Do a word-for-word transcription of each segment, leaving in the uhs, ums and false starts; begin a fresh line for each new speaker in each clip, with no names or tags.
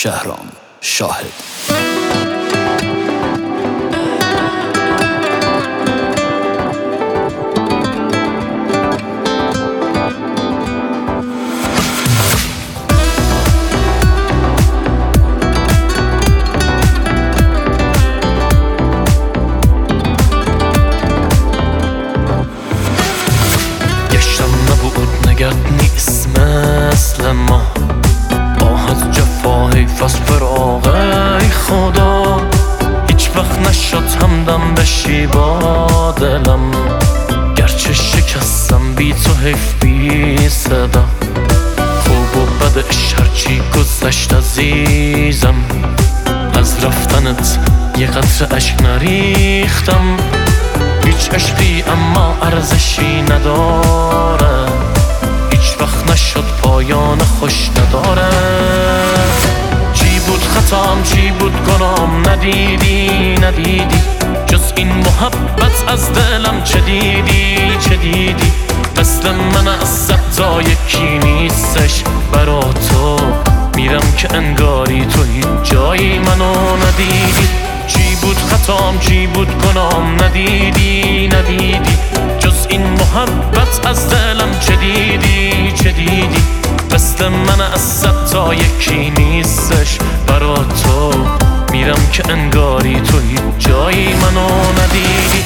شهرام شاهد.
نگردنی اسم مثل ما آهد جفا حیف از فراغ ای خدا، هیچ وقت نشد همدم بشی با دلم، گرچه شکستم بی تو حیف بی صدا، خوب و بدش هرچی گذشت عزیزم، از رفتنت یه قطره اشک نریختم، هیچ عشقی اما ارزشی نداره، هیچ وقت نشد پایان خوش نداره، چی بود خطام چی بود گنام ندیدی ندیدی، جز این محبت از دلم چه دیدی چه دیدی، مثل من از تا یکی نیستش برا تو، میرم که انگاری تو هیچ جایی منو ندیدی، چی بود خطام چی بود گنام ندیدی ندیدی، جز این محبت از دلم چه دیدی چه دیدی، مثل من از صد تا یکی نیستش برا تو، میرم که انگاری تو هیچ جایی منو ندیدی.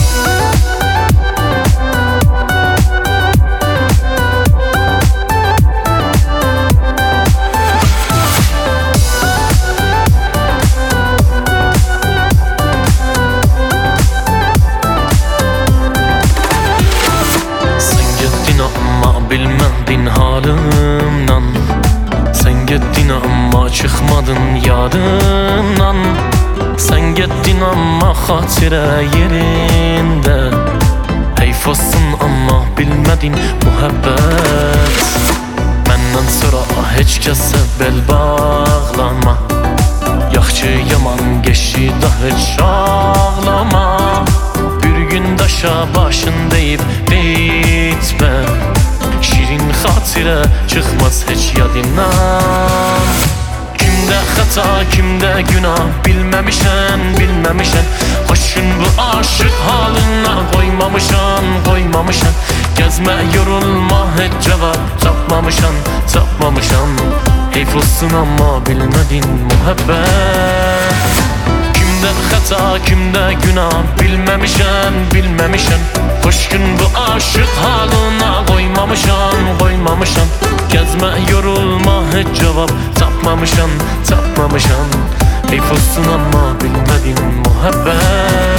Bilmedin halimden, sen gittin ama çıkmadın yadımdan, sen gittin ama hatire yerinde, heyf olsun ama bilmedin muhabbet, benden sonra hiç kese bel bağlama, yaxşı yaman geçti da hiç ağlama, bir gün daşa başın deyip bitme, şirin hatire çıkmaz hiç yadından, kimde hata kimde günah bilmemişen bilmemişen, hoşun bu aşık haline koymamışan koymamışan, gezme yorulma hiç cevap tapmamışan tapmamışan, heyf olsun ama bilmedin muhabbet, kimde hata kimde günah bilmemişen bilmemişen, hoşun bu aşık haline koymamışan koymamışan, gezme yorulma hiç cevap tapmamışan tapmamışan, heyf olsun ama bilmedin muhabbet.